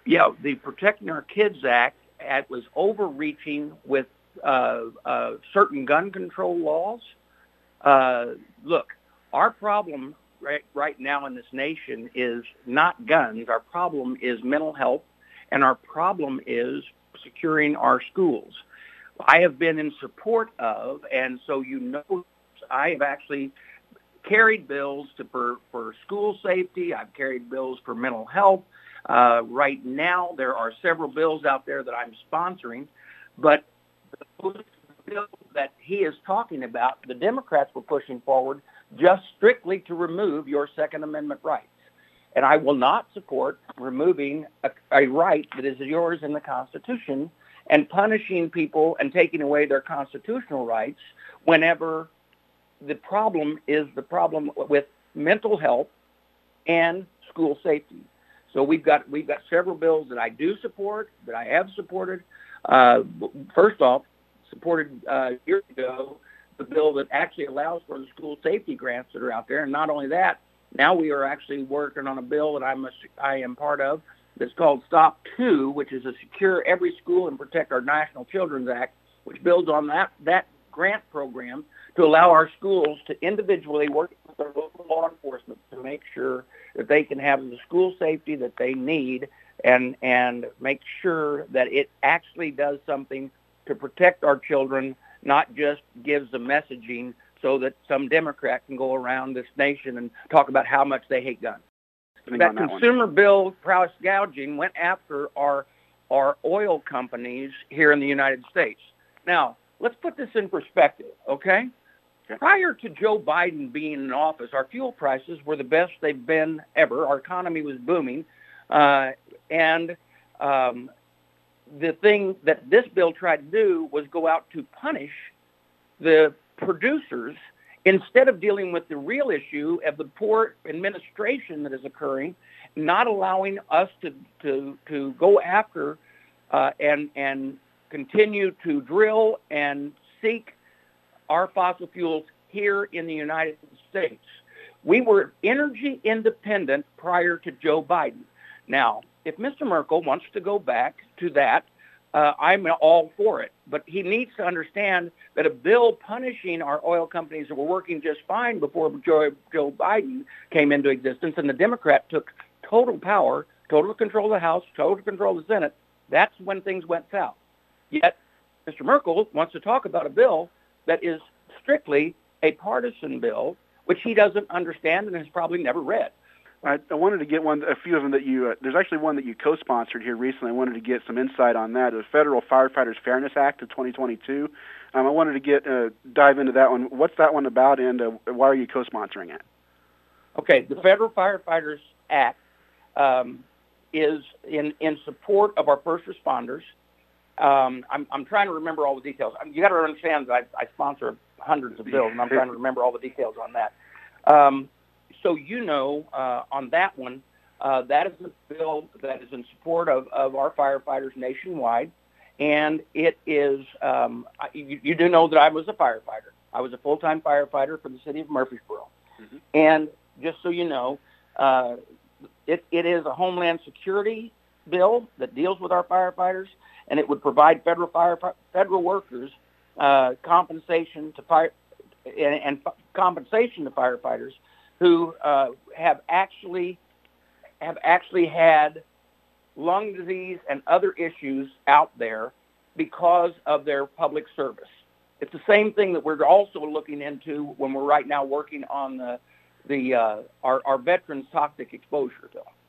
Yeah, the Protecting Our Kids Act was overreaching with certain gun control laws. Look, our problem right now in this nation is not guns. Our problem is mental health, and our problem is securing our schools. I have been in support of, and so I have actually carried bills for school safety. I've carried bills for mental health. Right now, there are several bills out there that I'm sponsoring, but those bills that he is talking about, the Democrats were pushing forward just strictly to remove your Second Amendment rights. And I will not support removing a right that is yours in the Constitution and punishing people and taking away their constitutional rights whenever the problem is the problem with mental health and school safety. So we've got several bills that I do support, that I have supported. First off, supported years ago the bill that actually allows for the school safety grants that are out there. And not only that, now we are actually working on a bill that I am part of that's called Stop 2, which is a Secure Every School and Protect Our National Children's Act, which builds on that grant program to allow our schools to individually work with their local law enforcement to make sure that they can have the school safety that they need and make sure that it actually does something to protect our children, not just gives the messaging so that some Democrat can go around this nation and talk about how much they hate guns. That consumer bill, price gouging, went after our oil companies here in the United States. Now, let's put this in perspective, okay? Prior to Joe Biden being in office, our fuel prices were the best they've been ever. Our economy was booming. And the thing that this bill tried to do was go out to punish the producers instead of dealing with the real issue of the poor administration that is occurring, not allowing us to go after and continue to drill and seek our fossil fuels here in the United States. We were energy independent prior to Joe Biden. Now, if Mr. Merkel wants to go back to that, I'm all for it. But he needs to understand that a bill punishing our oil companies that were working just fine before Joe Biden came into existence and the Democrat took total power, total control of the House, total control of the Senate, that's when things went south. Yet, Mr. Merkel wants to talk about a bill that is strictly a partisan bill, which he doesn't understand and has probably never read. I wanted to get a few of them that you, there's actually one that you co-sponsored here recently. I wanted to get some insight on that, the Federal Firefighters Fairness Act of 2022. I wanted to dive into that one. What's that one about, and why are you co-sponsoring it? Okay, the Federal Firefighters Act is in support of our first responders. I'm trying to remember all the details. You got to understand that I sponsor hundreds of bills, and I'm trying to remember all the details on that. So on that one, that is a bill that is in support of our firefighters nationwide, and it is, you do know that I was a firefighter. I was a full-time firefighter for the city of Murfreesboro. Mm-hmm. And just so you know, it is a Homeland Security bill that deals with our firefighters, and it would provide federal workers compensation to compensation to firefighters who have actually had lung disease and other issues out there because of their public service. It's the same thing that we're also looking into when we're right now working on our veterans toxic exposure bill.